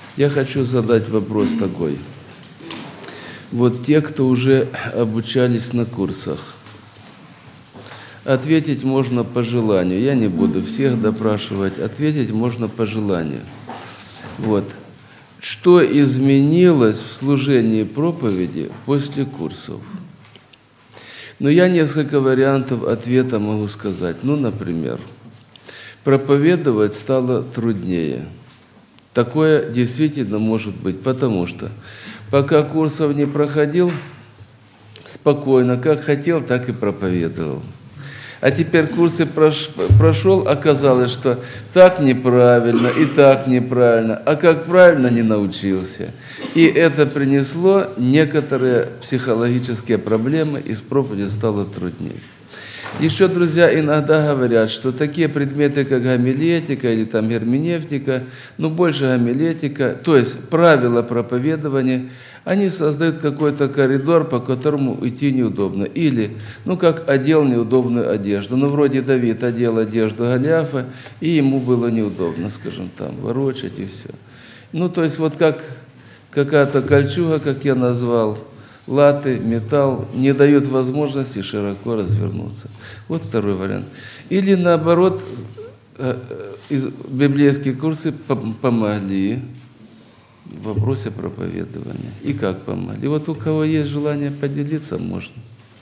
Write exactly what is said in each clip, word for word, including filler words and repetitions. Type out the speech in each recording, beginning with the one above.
Я хочу задать вопрос такой. Вот те, кто уже обучались на курсах, ответить можно по желанию. Я не буду всех допрашивать, ответить можно по желанию. Вот. Что изменилось в служении проповеди после курсов? Но я несколько вариантов ответа могу сказать. Ну, например, проповедовать стало труднее. Такое действительно может быть, потому что пока курсов не проходил, спокойно, как хотел, так и проповедовал. А теперь курсы прошел, оказалось, что так неправильно и так неправильно, а как правильно не научился. И это принесло некоторые психологические проблемы, и с проповедью стало труднее. Еще, друзья, иногда говорят, что такие предметы, как гомилетика или там герменевтика, ну больше гомилетика, то есть правила проповедования, они создают какой-то коридор, по которому идти неудобно. Или, ну как одел неудобную одежду. Ну вроде Давид одел одежду Голиафа, и ему было неудобно, скажем, там, ворочать и все. Ну то есть вот как какая-то кольчуга, как я назвал, латы, металл, не дают возможности широко развернуться. Вот второй вариант. Или наоборот, библейские курсы помогли в вопросе проповедования. И как помогли? И вот у кого есть желание поделиться, можно.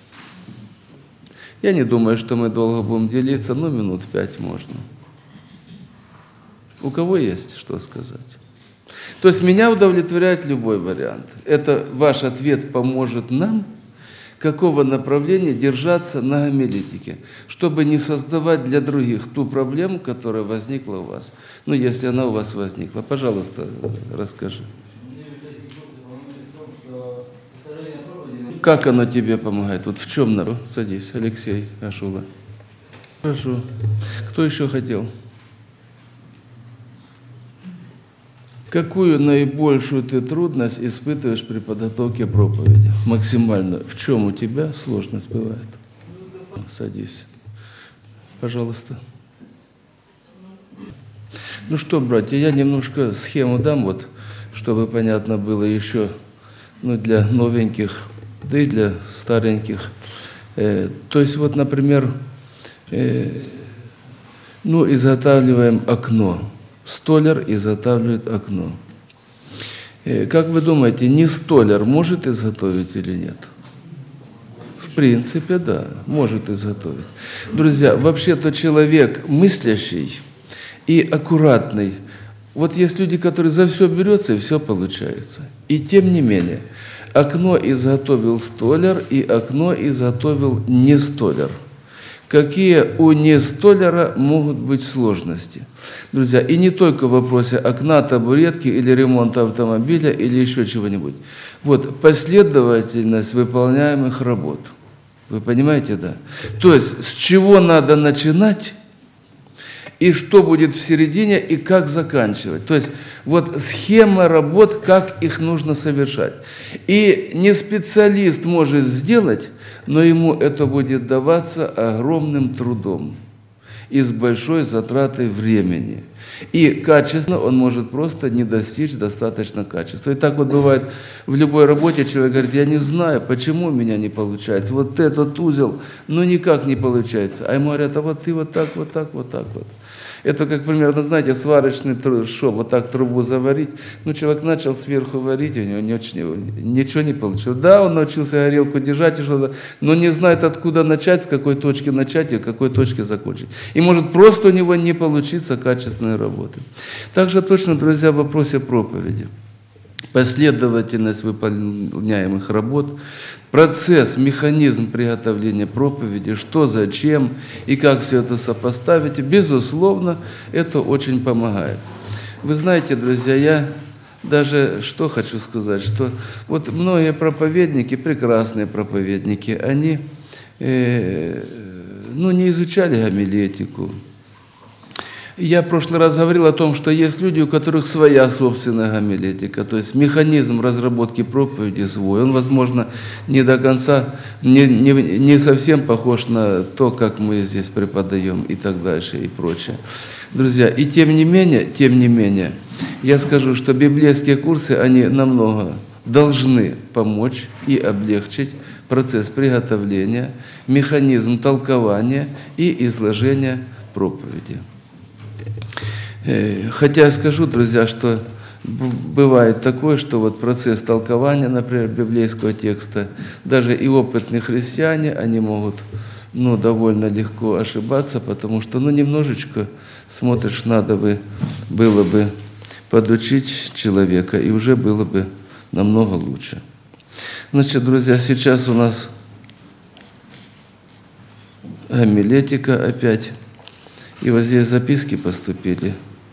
Я не думаю, что мы долго будем делиться, но минут пять можно. У кого есть что сказать? То есть меня удовлетворяет любой вариант. Это ваш ответ поможет нам, какого направления держаться на гомилетике, чтобы не создавать для других ту проблему, которая возникла у вас. Ну, если она у вас возникла. Пожалуйста, расскажи. Как оно тебе помогает? Вот в чем народ? Садись, Алексей Ашула. Хорошо. Кто еще хотел? Какую наибольшую ты трудность испытываешь при подготовке проповеди? Максимально. В чем у тебя сложность бывает? Садись. Пожалуйста. Ну что, братья, я немножко схему дам, вот, чтобы понятно было еще, ну, для новеньких, да и для стареньких. Э, то есть вот, например, э, ну, изготавливаем окно. Столяр изготавливает окно. Как вы думаете, не столяр может изготовить или нет? В принципе, да, может изготовить. Друзья, вообще-то человек мыслящий и аккуратный. Вот есть люди, которые за все берется и все получается. И тем не менее, окно изготовил столяр, и окно изготовил не столяр. Какие у нестоляра могут быть сложности? Друзья, и не только в вопросе окна, табуретки или ремонта автомобиля или еще чего-нибудь. Вот последовательность выполняемых работ. Вы понимаете, да? То есть с чего надо начинать и что будет в середине и как заканчивать. То есть вот схема работ, как их нужно совершать. И не специалист может сделать, но ему это будет даваться огромным трудом и с большой затратой времени. И качественно он может просто не достичь достаточно качества. И так вот бывает в любой работе, человек говорит, я не знаю, почему у меня не получается. Вот этот узел, ну никак не получается. А ему говорят, а вот ты вот так, вот так, вот так вот. Это как примерно, знаете, сварочный шов, вот так трубу заварить. Ну, человек начал сверху варить, у него ничего, ничего не получилось. Да, он научился горелку держать, и что-то, но не знает, откуда начать, с какой точки начать и какой точки закончить. И может просто у него не получиться качественной работы. Также точно, друзья, в вопросе проповеди. Последовательность выполняемых работ, процесс, механизм приготовления проповеди, что, зачем и как все это сопоставить, безусловно, это очень помогает. Вы знаете, друзья, я даже что хочу сказать, что вот многие проповедники, прекрасные проповедники, они э, ну, не изучали гомилетику. Я в прошлый раз говорил о том, что есть люди, у которых своя собственная гомилетика, то есть механизм разработки проповеди свой. Он, возможно, не до конца, не, не, не совсем похож на то, как мы здесь преподаем и так дальше и прочее. Друзья, и тем не менее, тем не менее, я скажу, что библейские курсы, они намного должны помочь и облегчить процесс приготовления, механизм толкования и изложения проповеди. Хотя я скажу, друзья, что бывает такое, что вот процесс толкования, например, библейского текста, даже и опытные христиане, они могут ну, довольно легко ошибаться, потому что ну, немножечко смотришь, надо бы, было бы подучить человека, и уже было бы намного лучше. Значит, друзья, сейчас у нас гомилетика опять, и вот здесь записки поступили.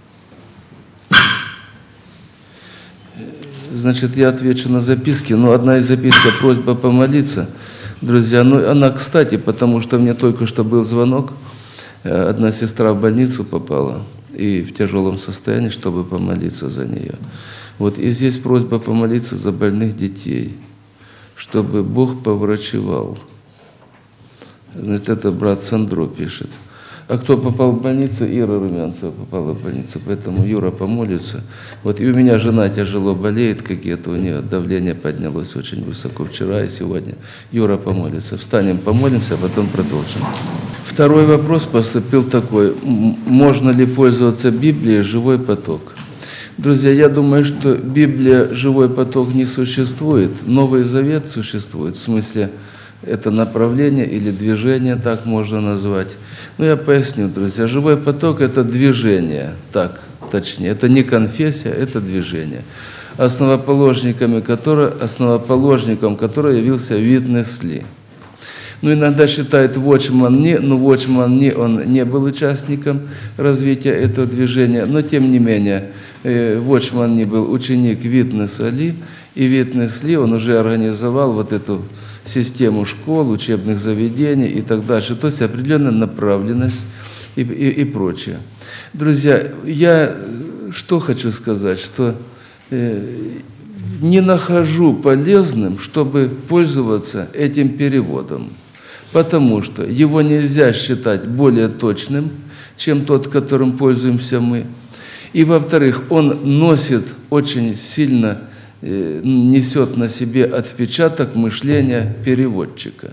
Значит, я отвечу на записки, но одна из записок – просьба помолиться. Друзья, ну она, кстати, потому что мне только что был звонок, одна сестра в больницу попала и в тяжелом состоянии, чтобы помолиться за нее. Вот и здесь просьба помолиться за больных детей, чтобы Бог поврачевал. Значит, это брат Сандро пишет. А кто попал в больницу? Ира Румянцева попала в больницу, поэтому Юра помолится. Вот и у меня жена тяжело болеет, какие-то у нее давление поднялось очень высоко вчера и сегодня. Юра помолится. Встанем, помолимся, а потом продолжим. Второй вопрос поступил такой. Можно ли пользоваться Библией «Живой поток»? Друзья, я думаю, что Библия «Живой поток» не существует. Новый Завет существует, в смысле это направление или движение, так можно назвать. Ну, я поясню, друзья. Живой поток – это движение, так точнее. Это не конфессия, это движение. Основоположниками которого, основоположником которого явился Витнес Ли. Ну, иногда считают Watchman Nee, но Watchman Nee, он не был участником развития этого движения, но тем не менее, Watchman Nee был ученик Витнеса Ли, и Витнес Ли, он уже организовал вот эту систему школ, учебных заведений и так дальше, то есть определенная направленность и, и, и прочее. Друзья, я что хочу сказать, что э, не нахожу полезным, чтобы пользоваться этим переводом, потому что его нельзя считать более точным, чем тот, которым пользуемся мы. И, во-вторых, он носит очень сильно несет на себе отпечаток мышления переводчика.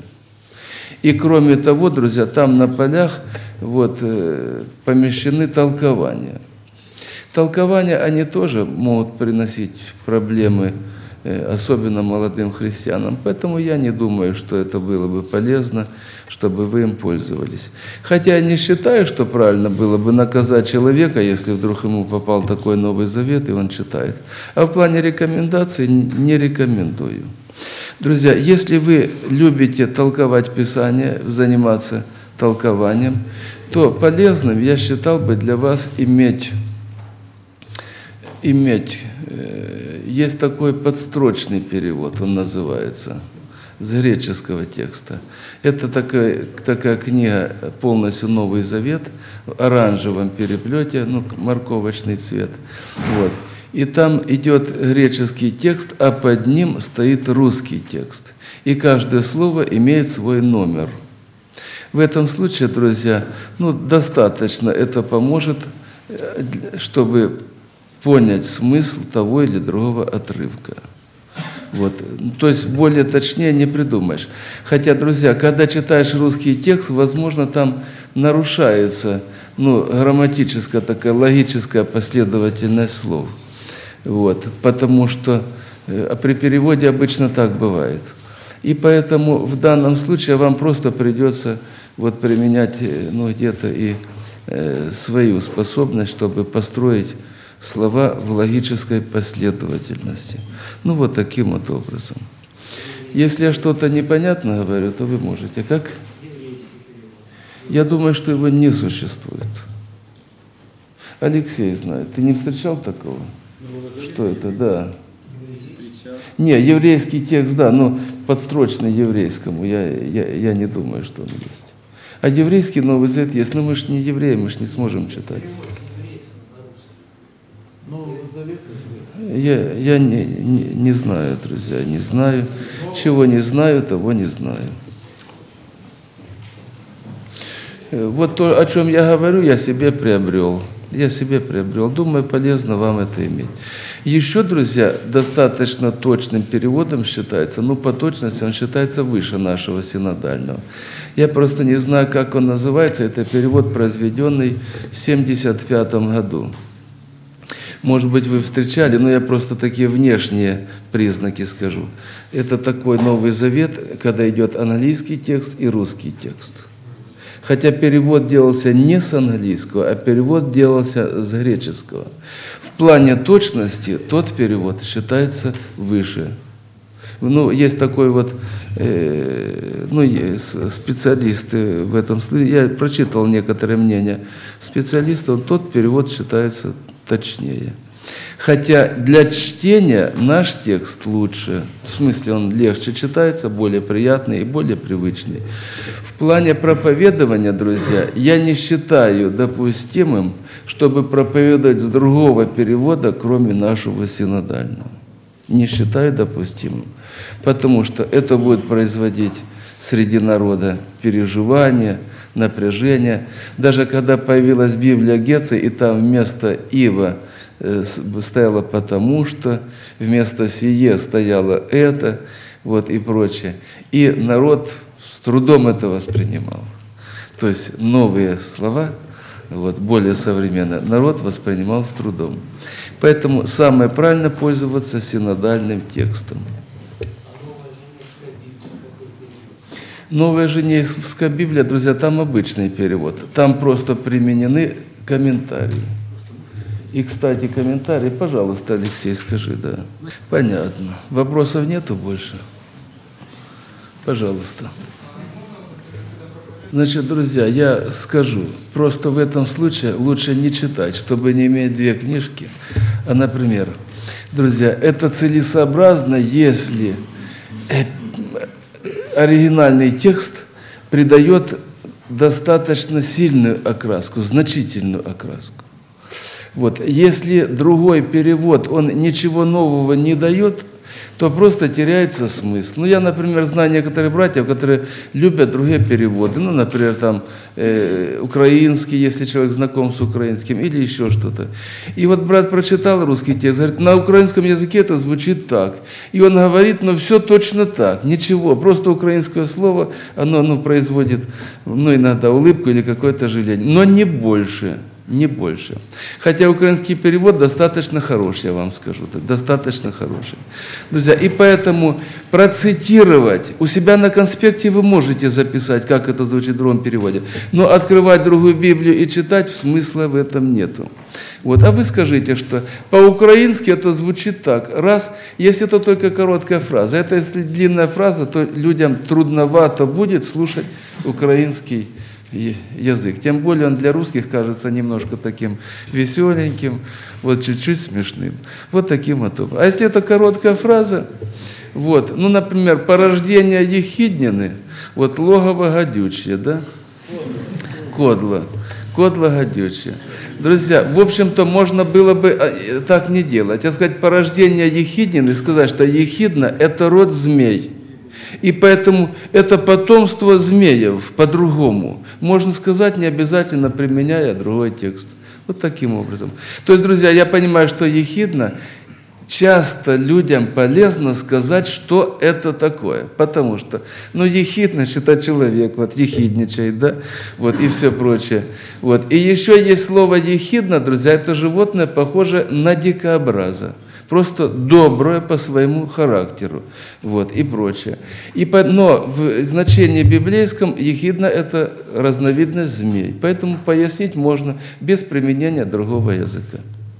И кроме того, друзья, там на полях вот, помещены толкования. Толкования, они тоже могут приносить проблемы, особенно молодым христианам. Поэтому я не думаю, что это было бы полезно, чтобы вы им пользовались. Хотя я не считаю, что правильно было бы наказать человека, если вдруг ему попал такой Новый Завет, и он читает. А в плане рекомендаций не рекомендую. Друзья, если вы любите толковать Писание, заниматься толкованием, то полезным я считал бы для вас иметь, иметь э, есть такой подстрочный перевод, он называется, с греческого текста. Это такая, такая книга, полностью Новый Завет, в оранжевом переплете, ну, морковочный цвет. Вот. И там идет греческий текст, а под ним стоит русский текст. И каждое слово имеет свой номер. В этом случае, друзья, ну, достаточно это поможет, чтобы понять смысл того или другого отрывка. Вот. То есть более точнее не придумаешь. Хотя, друзья, когда читаешь русский текст, возможно, там нарушается ну, грамматическая такая логическая последовательность слов. Вот. Потому что а при переводе обычно так бывает. И поэтому в данном случае вам просто придется вот, применять ну, где-то и э, свою способность, чтобы построить слова в логической последовательности. Ну, вот таким вот образом. Если я что-то непонятно говорю, то вы можете. Как? Я думаю, что его не существует. Алексей знает. Ты не встречал такого? Что это? Да. Не, еврейский текст, да, но подстрочный еврейскому. Я, я, я не думаю, что он есть. А еврейский Новый Завет есть. Но мы же не евреи, мы же не сможем читать. Я, я не, не, не знаю, друзья, не знаю. Чего не знаю, того не знаю. Вот то, о чем я говорю, я себе приобрел. Я себе приобрел. Думаю, полезно вам это иметь. Еще, друзья, достаточно точным переводом считается, ну, по точности он считается выше нашего синодального. Я просто не знаю, как он называется. Это перевод, произведенный в семьдесят пятом году. Может быть, вы встречали, но я просто такие внешние признаки скажу. Это такой Новый Завет, когда идет английский текст и русский текст. Хотя перевод делался не с английского, а перевод делался с греческого. В плане точности тот перевод считается выше. Ну, есть такой вот, э, ну, есть специалисты в этом случае. Я прочитал некоторые мнения специалистов, тот перевод считается точнее. Хотя для чтения наш текст лучше, в смысле он легче читается, более приятный и более привычный. В плане проповедования, друзья, я не считаю допустимым, чтобы проповедовать с другого перевода, кроме нашего синодального. Не считаю допустимым, потому что это будет производить среди народа переживания, напряжение. Даже когда появилась Библия Гетца, и там вместо «ива» стояло «потому что», вместо «сие» стояло «это», вот, и прочее. И народ с трудом это воспринимал. То есть новые слова, вот, более современные, народ воспринимал с трудом. Поэтому самое правильно пользоваться синодальным текстом. Новая Женевская Библия, друзья, там обычный перевод. Там просто применены комментарии. И, кстати, комментарии, пожалуйста, Алексей, скажи, да. Понятно. Вопросов нету больше? Пожалуйста. Значит, друзья, я скажу, просто в этом случае лучше не читать, чтобы не иметь две книжки. А, например, друзья, это целесообразно, если оригинальный текст придает достаточно сильную окраску, значительную окраску. Вот. Если другой перевод, он ничего нового не дает, то просто теряется смысл. Ну, я, например, знаю некоторых братьев, которые любят другие переводы. Ну, например, там, э, украинский, если человек знаком с украинским, или еще что-то. И вот брат прочитал русский текст, говорит, на украинском языке это звучит так. И он говорит, ну, все точно так, ничего, просто украинское слово, оно, ну, производит, ну, иногда улыбку или какое-то жаление, но не больше. Не больше. Хотя украинский перевод достаточно хороший, я вам скажу, достаточно хороший. Друзья, и поэтому процитировать, у себя на конспекте вы можете записать, как это звучит в другом переводе, но открывать другую Библию и читать смысла в этом нету. Вот. А вы скажите, что по-украински это звучит так. Раз, если это только короткая фраза, это если длинная фраза, то людям трудновато будет слушать украинский язык. Тем более он для русских кажется немножко таким веселеньким, вот чуть-чуть смешным. Вот таким вот образом. А если это короткая фраза, вот, ну, например, порождение Ехиднины, вот логово гадючее, да? Кодло. Кодло гадючее. Друзья, в общем-то, можно было бы так не делать. А сказать порождение Ехиднины, сказать, что Ехидна – это род змей. И поэтому это потомство змеев по-другому. Можно сказать, не обязательно применяя другой текст. Вот таким образом. То есть, друзья, я понимаю, что ехидна, часто людям полезно сказать, что это такое. Потому что, ну, ехидность – это человек, вот, ехидничает, да, вот, и все прочее. Вот. И еще есть слово ехидна, друзья, это животное, похоже на дикообраза. Просто доброе по своему характеру, вот, и прочее. И по, но в значении библейском ехидна – это разновидность змей. Поэтому пояснить можно без применения другого языка.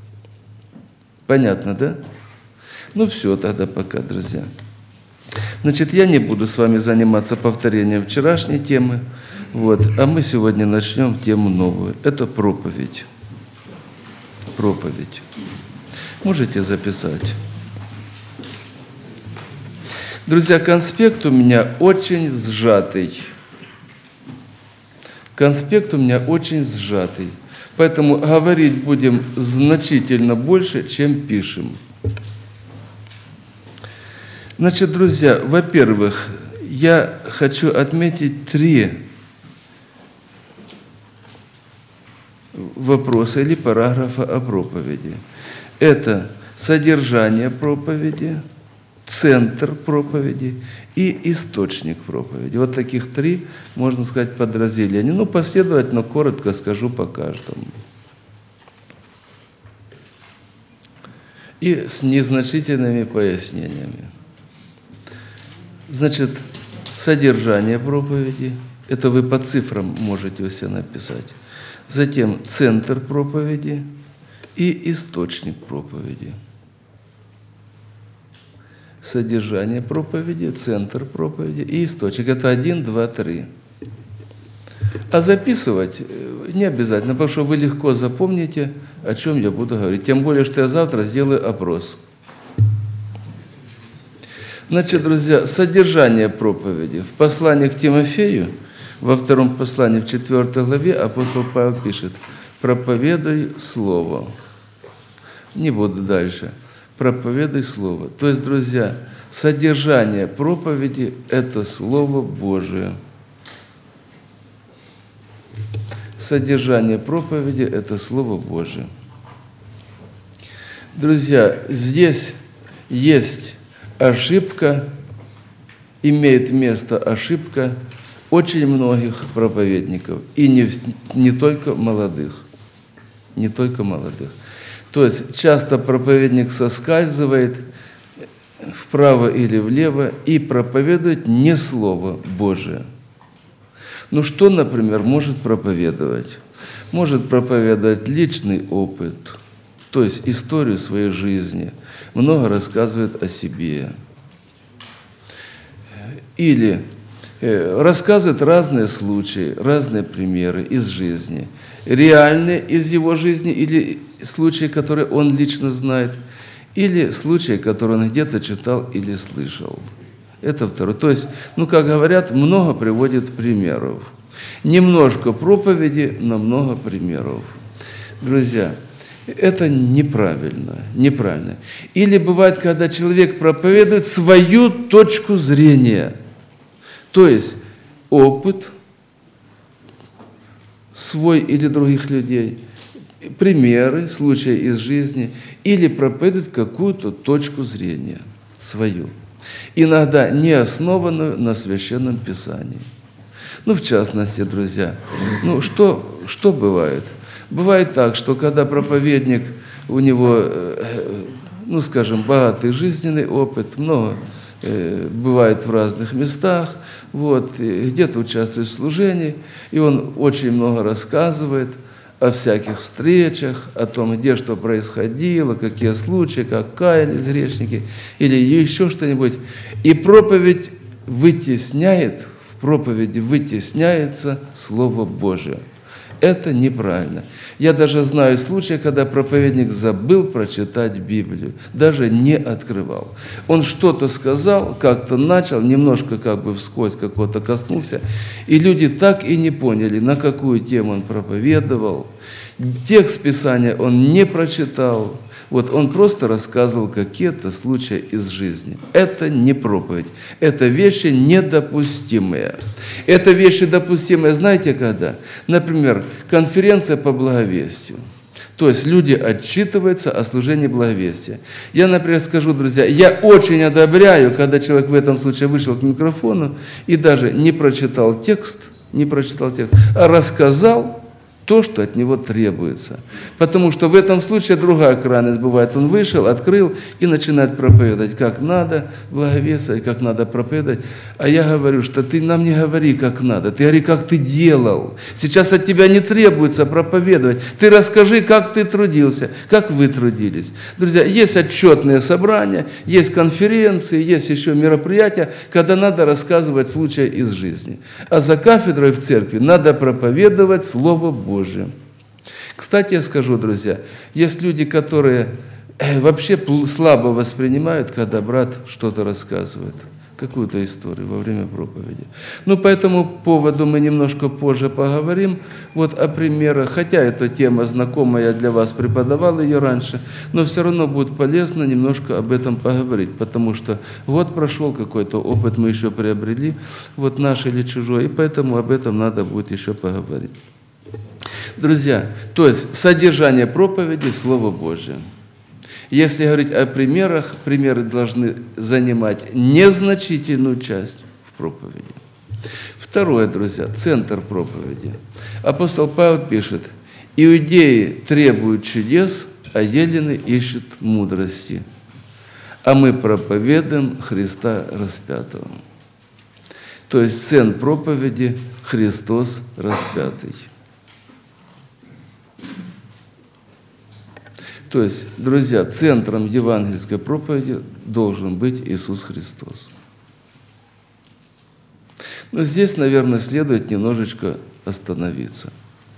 Понятно, да? Ну все тогда пока, друзья. Значит, я не буду с вами заниматься повторением вчерашней темы, вот, а мы сегодня начнем тему новую. Это проповедь. Проповедь. Можете записать. Друзья, конспект у меня очень сжатый. Конспект у меня очень сжатый. Поэтому говорить будем значительно больше, чем пишем. Значит, друзья, во-первых, я хочу отметить три вопроса или параграфа о проповеди. Это содержание проповеди, центр проповеди и источник проповеди. Вот таких три, можно сказать, подразделения. Ну, последовательно, коротко скажу по каждому. И с незначительными пояснениями. Значит, содержание проповеди, это вы по цифрам можете у себя написать. Затем центр проповеди и источник проповеди. Содержание проповеди, центр проповеди и источник. Это один, два, три. А записывать не обязательно, потому что вы легко запомните, о чем я буду говорить. Тем более, что я завтра сделаю опрос. Значит, друзья, содержание проповеди. В послании к Тимофею, во втором послании, в четвёртой главе, апостол Павел пишет: «Проповедуй Слово». Не буду дальше. Проповедуй Слово. То есть, друзья, содержание проповеди – это Слово Божие. Содержание проповеди – это Слово Божие. Друзья, здесь есть ошибка, имеет место ошибка очень многих проповедников, и не, не только молодых, не только молодых. То есть часто проповедник соскальзывает вправо или влево и проповедует не Слово Божие. Ну что, например, может проповедовать? Может проповедовать личный опыт, то есть историю своей жизни, много рассказывает о себе. Или рассказывает разные случаи, разные примеры из жизни, реальные из его жизни или случаи, которые он лично знает, или случаи, которые он где-то читал или слышал. Это второе. То есть, ну, как говорят, много приводит примеров. Немножко проповеди, но много примеров. Друзья, это неправильно, неправильно. Или бывает, когда человек проповедует свою точку зрения, то есть опыт свой или других людей, примеры, случаи из жизни, или проповедует какую-то точку зрения свою, иногда не основанную на Священном Писании. Ну, в частности, друзья, ну, что, что бывает? Бывает так, что когда проповедник, у него, ну, скажем, богатый жизненный опыт, много э, бывает в разных местах, вот, где-то участвует в служении, и он очень много рассказывает о всяких встречах, о том, где что происходило, какие случаи, как каялись грешники, или еще что-нибудь. И проповедь вытесняет, в проповеди вытесняется Слово Божие. Это неправильно. Я даже знаю случаи, когда проповедник забыл прочитать Библию, даже не открывал. Он что-то сказал, как-то начал, немножко как бы вскользь какого-то коснулся, и люди так и не поняли, на какую тему он проповедовал. Текст Писания он не прочитал. Вот он просто рассказывал какие-то случаи из жизни. Это не проповедь. Это вещи недопустимые. Это вещи допустимые, знаете, когда? Например, конференция по благовестию. То есть люди отчитываются о служении благовестия. Я, например, скажу, друзья, я очень одобряю, когда человек в этом случае вышел к микрофону и даже не прочитал текст, не прочитал текст, а рассказал то, что от него требуется. Потому что в этом случае другая крайность бывает. Он вышел, открыл и начинает проповедовать, как надо благовествовать, как надо проповедовать. А я говорю, что ты нам не говори, как надо. Ты говори, как ты делал. Сейчас от тебя не требуется проповедовать. Ты расскажи, как ты трудился, как вы трудились. Друзья, есть отчетные собрания, есть конференции, есть еще мероприятия, когда надо рассказывать случаи из жизни. А за кафедрой в церкви надо проповедовать Слово Божие. Кстати, я скажу, друзья, есть люди, которые вообще слабо воспринимают, когда брат что-то рассказывает, какую-то историю во время проповеди. Ну, по этому поводу мы немножко позже поговорим, вот о примерах, хотя эта тема знакомая, я для вас преподавал ее раньше, но все равно будет полезно немножко об этом поговорить, потому что год прошел, какой-то опыт мы еще приобрели, вот наш или чужой, и поэтому об этом надо будет еще поговорить. Друзья, то есть содержание проповеди – Слово Божие. Если говорить о примерах, примеры должны занимать незначительную часть в проповеди. Второе, друзья, центр проповеди. Апостол Павел пишет: «Иудеи требуют чудес, а елены ищут мудрости, а мы проповедуем Христа распятого». То есть центр проповеди – Христос распятый. То есть, друзья, центром евангельской проповеди должен быть Иисус Христос. Но здесь, наверное, следует немножечко остановиться.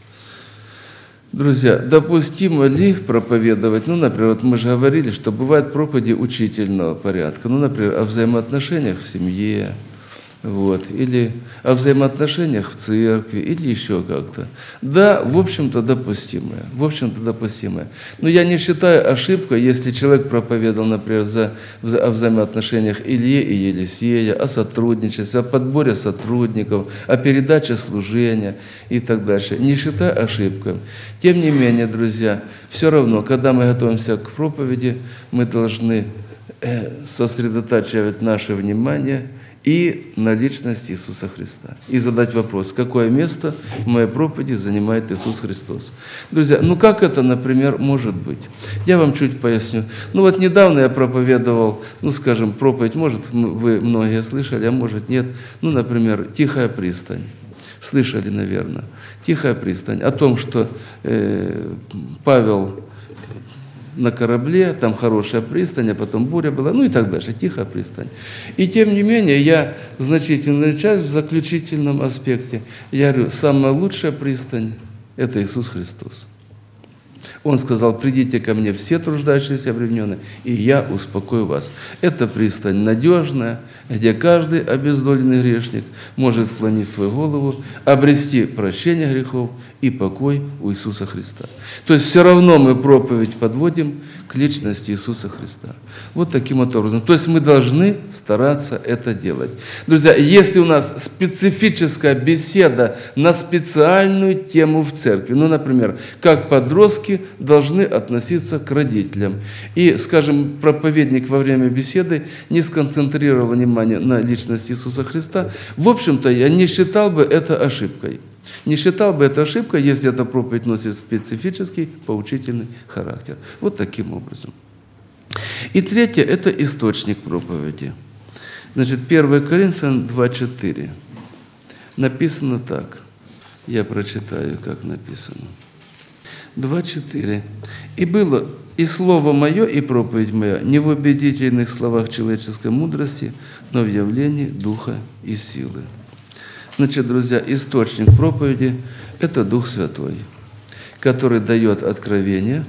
Друзья, допустимо ли проповедовать, ну, например, вот мы же говорили, что бывают проповеди учительного порядка, ну, например, о взаимоотношениях в семье, вот, или о взаимоотношениях в церкви, или еще как-то. Да, в общем-то, допустимое, в общем-то, допустимое. Но я не считаю ошибкой, если человек проповедовал, например, за, о взаимоотношениях Ильи и Елисея, о сотрудничестве, о подборе сотрудников, о передаче служения и так дальше. Не считаю ошибкой. Тем не менее, друзья, все равно, когда мы готовимся к проповеди, мы должны сосредотачивать наше внимание и на личности Иисуса Христа. И задать вопрос, какое место в моей проповеди занимает Иисус Христос. Друзья, ну как это, например, может быть? Я вам чуть поясню. Ну вот недавно я проповедовал, ну скажем, проповедь, может, вы многие слышали, а может нет. Ну, например, «Тихая пристань». Слышали, наверное. «Тихая пристань». О том, что э, Павел на корабле, там хорошая пристань, а потом буря была, ну и так дальше, тихая пристань. И тем не менее, я значительную часть в заключительном аспекте, я говорю, самая лучшая пристань – это Иисус Христос. Он сказал: «Придите ко мне все труждающиеся и обремененные, и я успокою вас». Это пристань надежная, где каждый обездоленный грешник может склонить свою голову, обрести прощение грехов и покой у Иисуса Христа. То есть все равно мы проповедь подводим к личности Иисуса Христа. Вот таким вот образом. То есть мы должны стараться это делать. Друзья, если у нас специфическая беседа на специальную тему в церкви, ну, например, как подростки должны относиться к родителям, и, скажем, проповедник во время беседы не сконцентрировал внимание на личности Иисуса Христа, в общем-то, я не считал бы это ошибкой. Не считал бы это ошибкой, если эта проповедь носит специфический, поучительный характер. Вот таким образом. И третье – это источник проповеди. Значит, первое Коринфянам два четыре. Написано так. Я прочитаю, как написано. два четыре. «И было и слово мое, и проповедь моя не в убедительных словах человеческой мудрости, но в явлении духа и силы». Значит, друзья, источник проповеди – это Дух Святой, который дает откровение,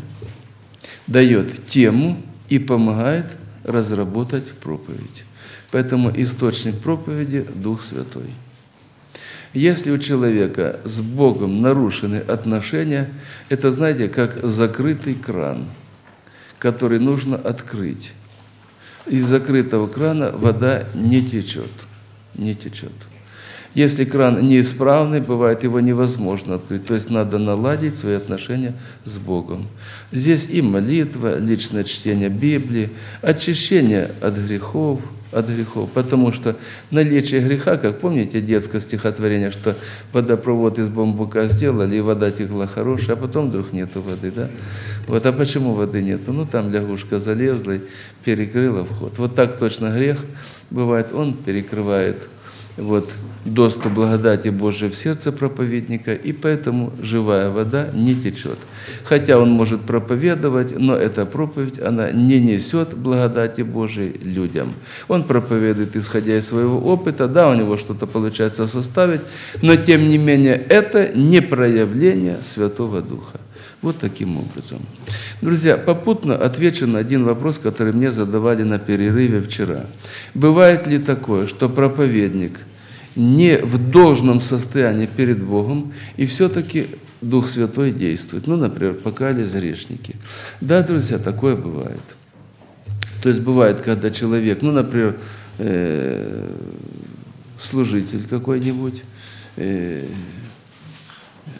дает тему и помогает разработать проповедь. Поэтому источник проповеди – Дух Святой. Если у человека с Богом нарушены отношения, это, знаете, как закрытый кран, который нужно открыть. Из закрытого крана вода не течет, не течет. Если кран неисправный, бывает, его невозможно открыть. То есть надо наладить свои отношения с Богом. Здесь и молитва, личное чтение Библии, очищение от грехов, от грехов. Потому что наличие греха, как помните детское стихотворение, что водопровод из бамбука сделали, и вода текла хорошая, а потом вдруг нету воды, да? Вот, а почему воды нету? Ну, там лягушка залезла и перекрыла вход. Вот так точно грех бывает, он перекрывает вот доступ благодати Божией в сердце проповедника, и поэтому живая вода не течет. Хотя он может проповедовать, но эта проповедь, она не несет благодати Божией людям. Он проповедует, исходя из своего опыта, да, у него что-то получается составить, но тем не менее это не проявление Святого Духа. Вот таким образом. Друзья, попутно отвечу на один вопрос, который мне задавали на перерыве вчера. Бывает ли такое, что проповедник не в должном состоянии перед Богом, и все-таки Дух Святой действует? Ну, например, покаялись грешники. Да, друзья, такое бывает. То есть бывает, когда человек, ну, например, э, служитель какой-нибудь, э,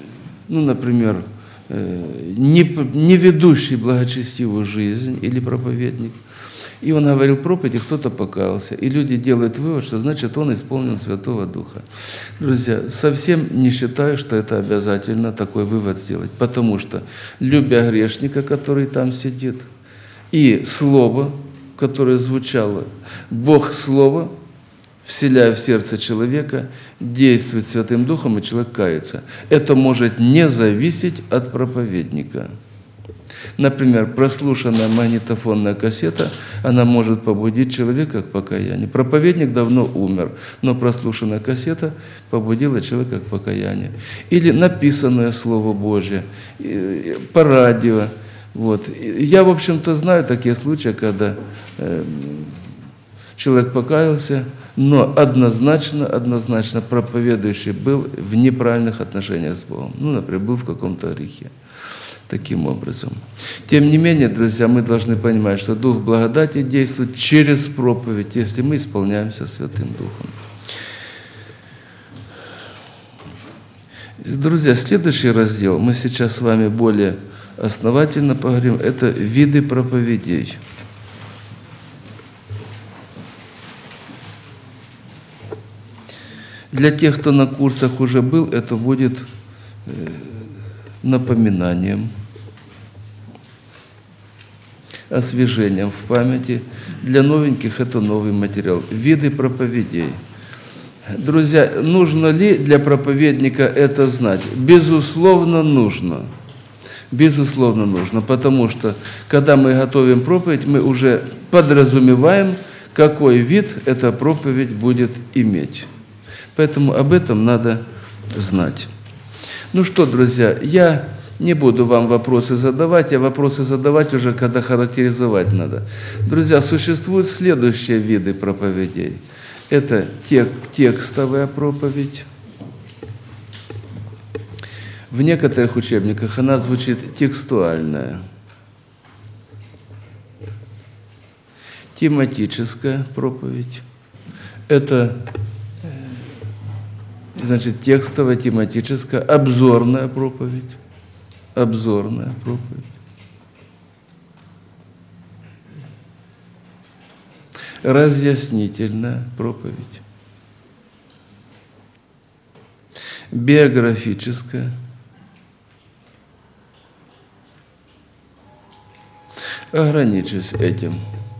ну, например, не, не ведущий благочестивую жизнь или проповедник, и он говорил проповедь, и кто-то покаялся. И люди делают вывод, что значит он исполнен Святого Духа. Друзья, совсем не считаю, что это обязательно такой вывод сделать, потому что, любя грешника, который там сидит, и Слово, которое звучало, Бог Слово, вселяя в сердце человека, действует Святым Духом, и человек кается. Это может не зависеть от проповедника. Например, прослушанная магнитофонная кассета, она может побудить человека к покаянию. Проповедник давно умер, но прослушанная кассета побудила человека к покаянию. Или написанное Слово Божье по радио. Вот. Я, в общем-то, знаю такие случаи, когда человек покаялся, но однозначно, однозначно проповедующий был в неправильных отношениях с Богом. Ну, например, был в каком-то грехе. Таким образом. Тем не менее, друзья, мы должны понимать, что Дух благодати действует через проповедь, если мы исполняемся Святым Духом. Друзья, следующий раздел, мы сейчас с вами более основательно поговорим, это виды проповедей. Для тех, кто на курсах уже был, это будет напоминанием, освежением в памяти. Для новеньких это новый материал. Виды проповедей. Друзья, нужно ли для проповедника это знать? Безусловно, нужно. Безусловно, нужно, потому что, когда мы готовим проповедь, мы уже подразумеваем, какой вид эта проповедь будет иметь. Поэтому об этом надо знать. Ну что, друзья, я не буду вам вопросы задавать, а вопросы задавать уже, когда характеризовать надо. Друзья, существуют следующие виды проповедей. Это тек, текстовая проповедь. В некоторых учебниках она звучит текстуальная. Тематическая проповедь. Это значит, текстовая, тематическая, обзорная проповедь. Обзорная проповедь. Разъяснительная проповедь. Биографическая. Ограничусь этим.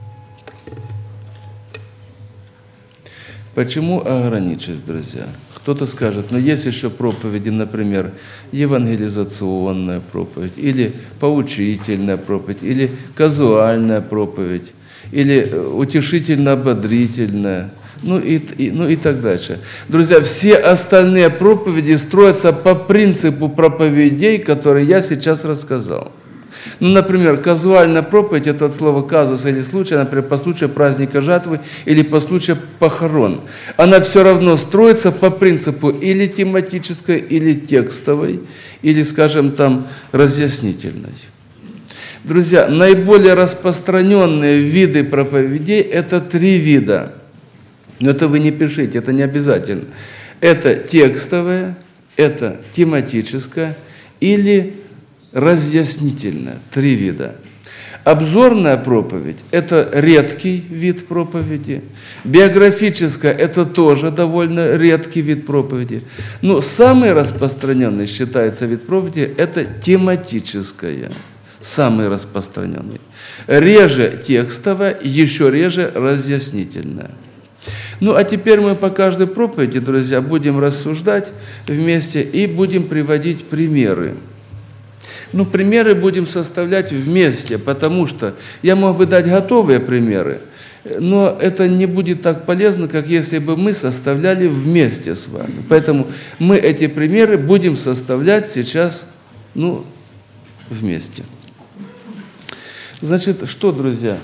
Почему ограничусь, друзья? Кто-то скажет, но есть еще проповеди, например, евангелизационная проповедь, или поучительная проповедь, или казуальная проповедь, или утешительно-ободрительная, ну и, и, ну и так дальше. Друзья, все остальные проповеди строятся по принципу проповедей, которые я сейчас рассказал. Ну, например, казуальная проповедь – это от слова казус или случай, например, по случаю праздника жатвы или по случаю похорон. Она все равно строится по принципу или тематической, или текстовой, или, скажем, там, разъяснительной. Друзья, наиболее распространенные виды проповедей – это три вида. Но это вы не пишите, это не обязательно. Это текстовая, это тематическая или разъяснительная. Три вида. Обзорная проповедь – это редкий вид проповеди. Биографическая – это тоже довольно редкий вид проповеди. Но самый распространенный считается вид проповеди – это тематическая. Самый распространенный. Реже текстовая, еще реже разъяснительная. Ну, а теперь мы по каждой проповеди, друзья, будем рассуждать вместе и будем приводить примеры. Ну, примеры будем составлять вместе, потому что я мог бы дать готовые примеры, но это не будет так полезно, как если бы мы составляли вместе с вами. Поэтому мы эти примеры будем составлять сейчас, ну, вместе. Значит, что, друзья?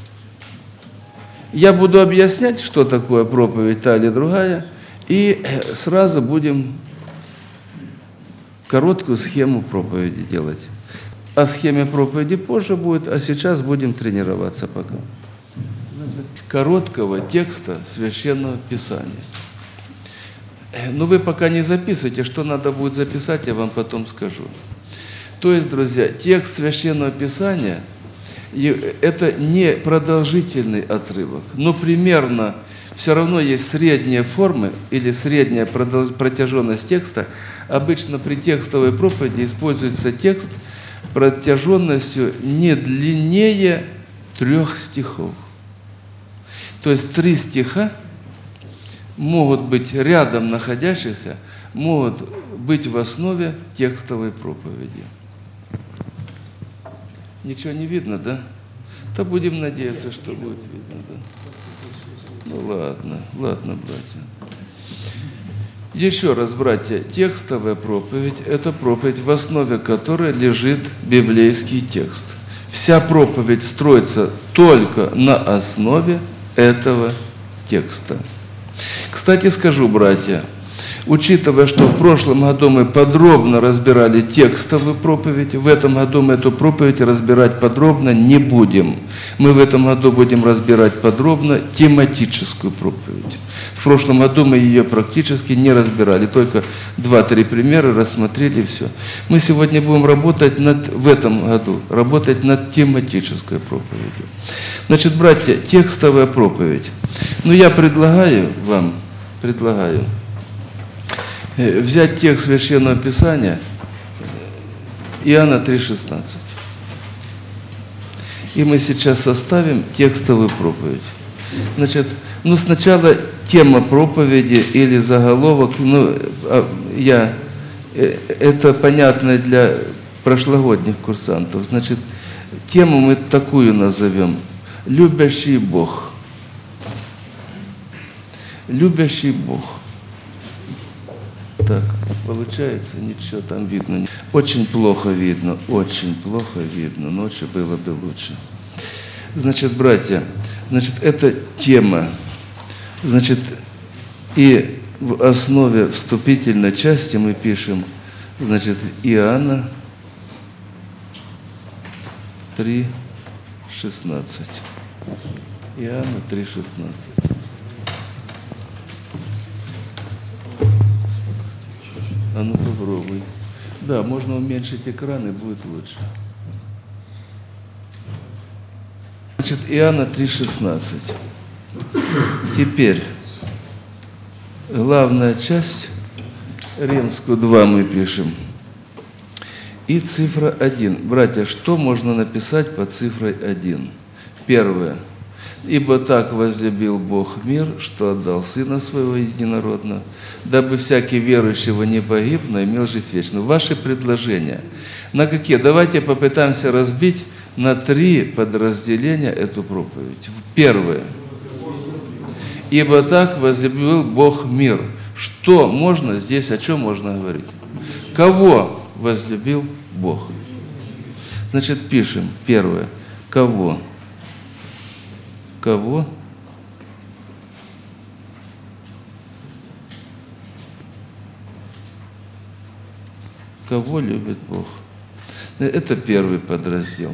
Я буду объяснять, что такое проповедь, та или другая, и сразу будем короткую схему проповеди делать. О схеме проповеди позже будет, а сейчас будем тренироваться пока. Короткого текста Священного Писания. Но вы пока не записывайте, что надо будет записать, я вам потом скажу. То есть, друзья, текст Священного Писания – это не продолжительный отрывок, но примерно все равно есть средние формы или средняя протяженность текста. Обычно при текстовой проповеди используется текст протяженностью не длиннее трех стихов. То есть три стиха могут быть рядом находящихся, могут быть в основе текстовой проповеди. Ничего не видно, да? То будем надеяться, что будет видно, да? Ну ладно, ладно, братья. Еще раз, братья, текстовая проповедь – это проповедь, в основе которой лежит библейский текст. Вся проповедь строится только на основе этого текста. Кстати, скажу, братья, учитывая, что в прошлом году мы подробно разбирали текстовую проповедь, в этом году мы эту проповедь разбирать подробно не будем. Мы в этом году будем разбирать подробно тематическую проповедь. В прошлом году мы ее практически не разбирали, только два-три примера рассмотрели, и все. Мы сегодня будем работать над, в этом году, работать над тематической проповедью. Значит, братья, текстовая проповедь. Ну, я предлагаю вам, предлагаю взять текст Священного Писания, Иоанна три шестнадцать. И мы сейчас составим текстовую проповедь. Значит, ну сначала тема проповеди или заголовок, ну, я, это понятно для прошлогодних курсантов. Значит, тему мы такую назовем: «Любящий Бог». Любящий Бог. Так, получается, ничего там видно. Очень плохо видно, очень плохо видно. Ночью было бы лучше. Значит, братья, значит, это тема. Значит, и в основе вступительной части мы пишем, значит, Иоанна три шестнадцать. Иоанна три шестнадцать. А ну попробуй. Да, можно уменьшить экран, и будет лучше. Значит, Иоанна три шестнадцать. Теперь главная часть, Римскую два мы пишем. И цифра один. Братья, что можно написать под цифрой один? Первое. «Ибо так возлюбил Бог мир, что отдал Сына Своего Единородного, дабы всякий верующий не погиб, но имел жизнь вечную». Ваши предложения. На какие? Давайте попытаемся разбить на три подразделения эту проповедь. Первое. «Ибо так возлюбил Бог мир». Что можно здесь, о чем можно говорить? Кого возлюбил Бог? Значит, пишем. Первое. Кого? Кого? Кого любит Бог? Это первый подраздел.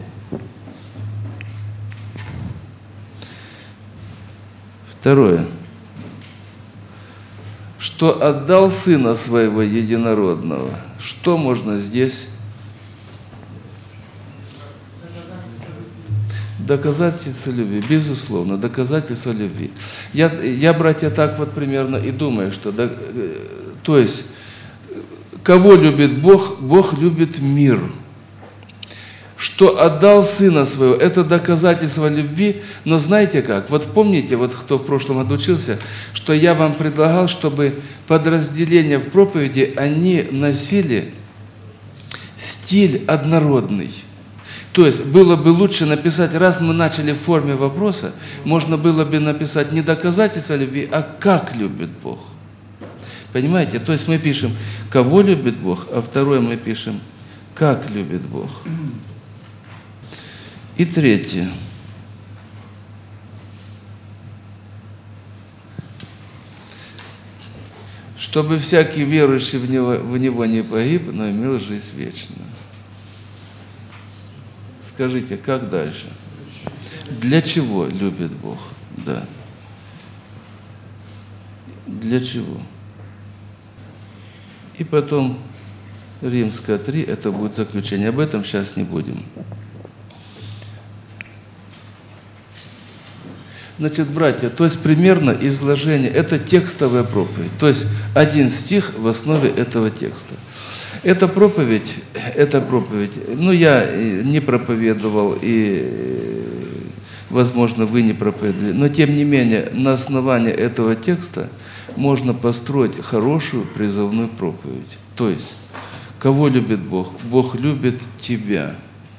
Второе. Что отдал Сына Своего Единородного. Что можно здесь? Доказательство любви, безусловно, доказательство любви. Я, я, братья, так вот примерно и думаю, что, да, то есть, кого любит Бог? Бог любит мир. Что отдал Сына Своего, это доказательство любви, но знаете как? Вот помните, вот кто в прошлом году учился, что я вам предлагал, чтобы подразделения в проповеди, они носили стиль однородный. То есть было бы лучше написать, раз мы начали в форме вопроса, можно было бы написать не доказательство любви, а как любит Бог. Понимаете? То есть мы пишем, кого любит Бог, а второе мы пишем, как любит Бог. И третье. Чтобы всякий верующий в него, в него не погиб, но имел жизнь вечную. Скажите, как дальше? Для чего любит Бог? Да. Для чего? И потом Римская три, это будет заключение. Об этом сейчас не будем. Значит, братья, то есть примерно изложение, это текстовая проповедь. То есть один стих в основе этого текста. Эта проповедь, эта проповедь, ну я не проповедовал, и, возможно, вы не проповедовали, но тем не менее на основании этого текста можно построить хорошую призывную проповедь. То есть, кого любит Бог? Бог любит тебя.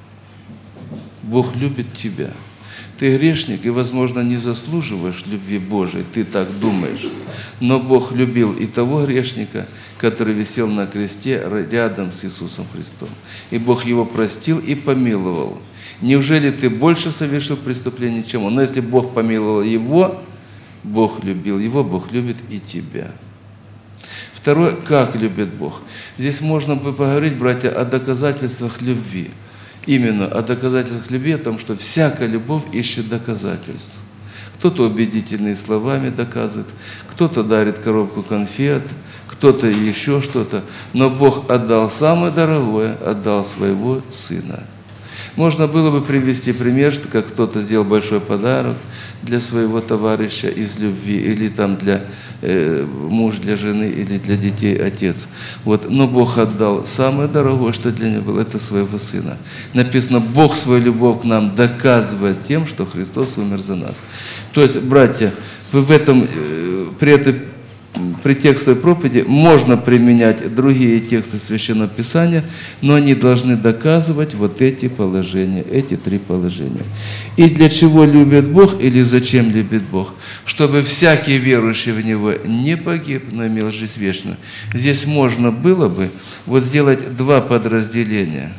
Бог любит тебя. Ты грешник и, возможно, не заслуживаешь любви Божией, ты так думаешь. Но Бог любил и того грешника, который висел на кресте рядом с Иисусом Христом. И Бог его простил и помиловал. Неужели ты больше совершил преступлений, чем он? Но если Бог помиловал его, Бог любил его, Бог любит и тебя. Второе, как любит Бог. Здесь можно бы поговорить, братья, о доказательствах любви. Именно о доказательствах любви, о том, что всякая любовь ищет доказательств. Кто-то убедительными словами доказывает, кто-то дарит коробку конфет, кто-то еще что-то. Но Бог отдал самое дорогое, отдал своего Сына. Можно было бы привести пример, что как кто-то сделал большой подарок для своего товарища из любви, или там для э, муж для жены, или для детей отец. Вот. Но Бог отдал самое дорогое, что для него было, это своего Сына. Написано, Бог свою любовь к нам доказывает тем, что Христос умер за нас. То есть, братья, в этом, э, при этой При текстовой проповеди можно применять другие тексты Священного Писания, но они должны доказывать вот эти положения, эти три положения. И для чего любит Бог или зачем любит Бог? Чтобы всякий верующий в Него не погиб, но имел жизнь вечную. Здесь можно было бы вот сделать два подразделения.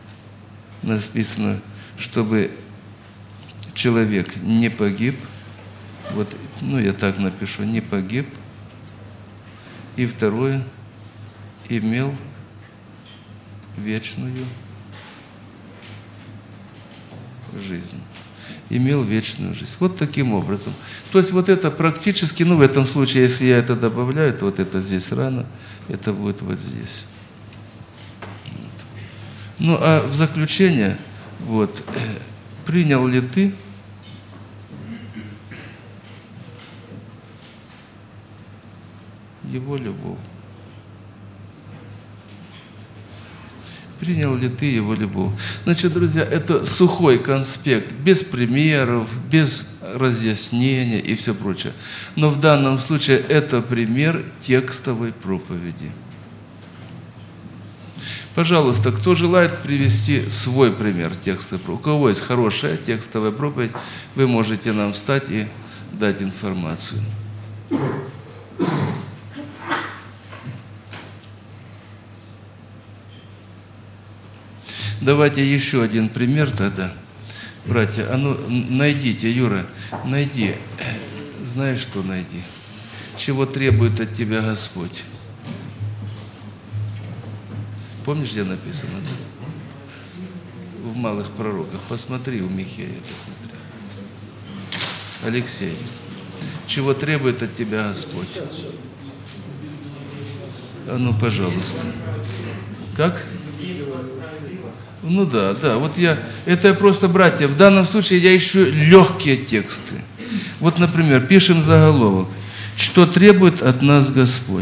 Написано, чтобы человек не погиб, вот, ну я так напишу, не погиб, и второе, имел вечную жизнь. Имел вечную жизнь. Вот таким образом. То есть вот это практически, ну в этом случае, если я это добавляю, то вот это здесь рано, это будет вот здесь. Вот. Ну а в заключение, вот, принял ли ты Его любовь? Принял ли ты Его любовь? Значит, друзья, это сухой конспект, без примеров, без разъяснения и все прочее. Но в данном случае это пример текстовой проповеди. Пожалуйста, кто желает привести свой пример текстовой проповеди? У кого есть хорошая текстовая проповедь, вы можете нам встать и дать информацию. Давайте еще один пример тогда. Братья, а ну найдите, Юра, найди. Знаешь, что найди? Чего требует от тебя Господь? Помнишь, где написано, да? В малых пророках. Посмотри у Михея, посмотри. Алексей, чего требует от тебя Господь? А ну, пожалуйста. Как? Ну да, да, вот я, это просто, братья, в данном случае я ищу легкие тексты. Вот, например, пишем заголовок, что требует от нас Господь.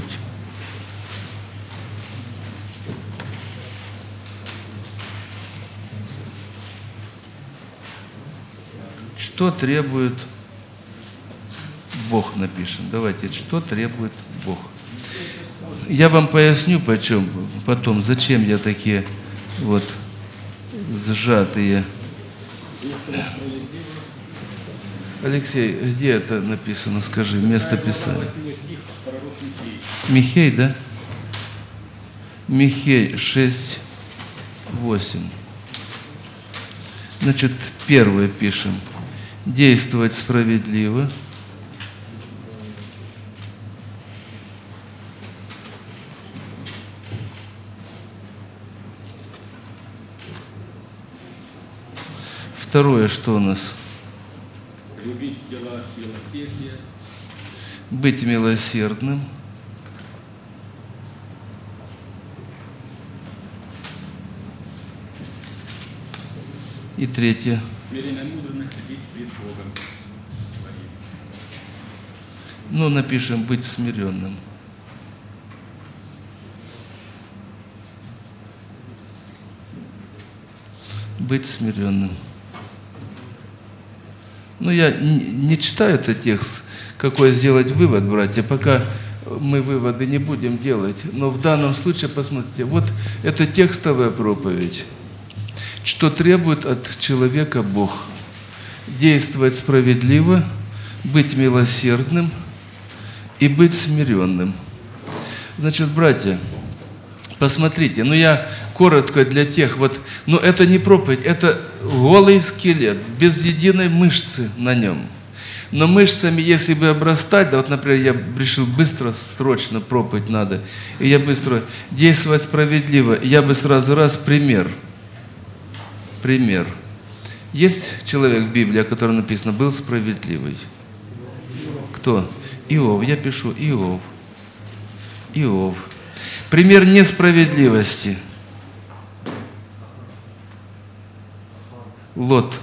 Что требует Бог, напишем. Давайте, что требует Бог. Я вам поясню, почем, потом, зачем я такие вот сжатые. Алексей, где это написано, скажи, место Писания? Михей, да? Михей шесть, восемь. Значит, первое пишем. Действовать справедливо. Второе, что у нас? Любить дела милосердия. Быть милосердным. И третье. Смиренно и мудренно ходить пред Богом. Ну, напишем «быть смиренным». Быть смиренным. Ну, я не читаю этот текст, какой сделать вывод, братья, пока мы выводы не будем делать. Но в данном случае, посмотрите, вот это текстовая проповедь, что требует от человека Бог. Действовать справедливо, быть милосердным и быть смиренным. Значит, братья, посмотрите, ну я коротко для тех, вот, но это не проповедь, это голый скелет, без единой мышцы на нем. Но мышцами, если бы обрастать, да вот, например, я решил быстро, срочно проповедь надо, и я быстро действовать справедливо, я бы сразу раз пример. Пример. Есть человек в Библии, о котором написано, был справедливый. Кто? Иов. Я пишу Иов. Иов. Пример несправедливости. Лот.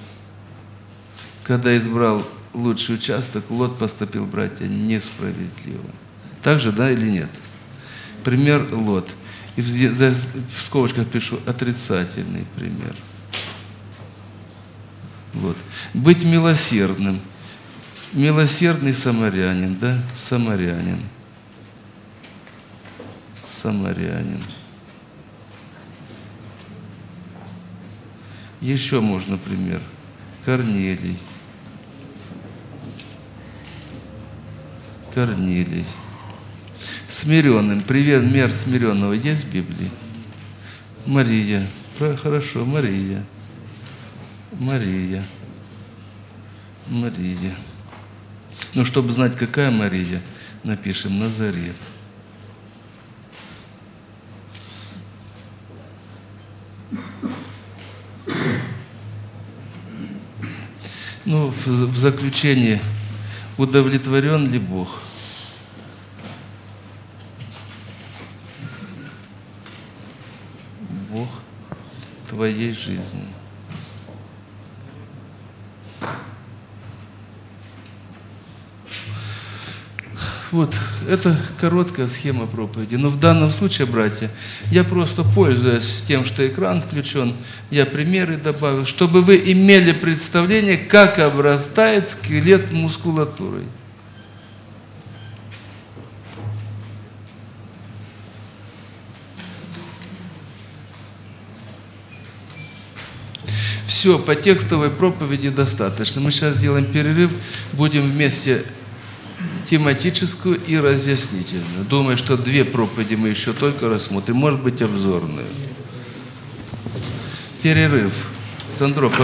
Когда избрал лучший участок, Лот поступил, братья, несправедливо. Так же, да или нет? Пример Лот. И в скобочках пишу отрицательный пример. Вот. Быть милосердным. Милосердный самарянин, да? Самарянин. Самарянин. Еще можно пример. Корнелий. Корнелий. Смиренным. Пример смиренного есть в Библии? Мария. Хорошо, Мария. Мария. Мария. Ну, чтобы знать, какая Мария, напишем Назарет. Ну, в, в заключение, удовлетворен ли Бог? Бог твоей жизни. Вот, это короткая схема проповеди. Но в данном случае, братья, я просто пользуюсь тем, что экран включен, я примеры добавил, чтобы вы имели представление, как обрастает скелет мускулатурой. Все, по текстовой проповеди достаточно. Мы сейчас сделаем перерыв, будем вместе тематическую и разъяснительную. Думаю, что две проповеди мы еще только рассмотрим, может быть, обзорную. Перерыв. Сандро,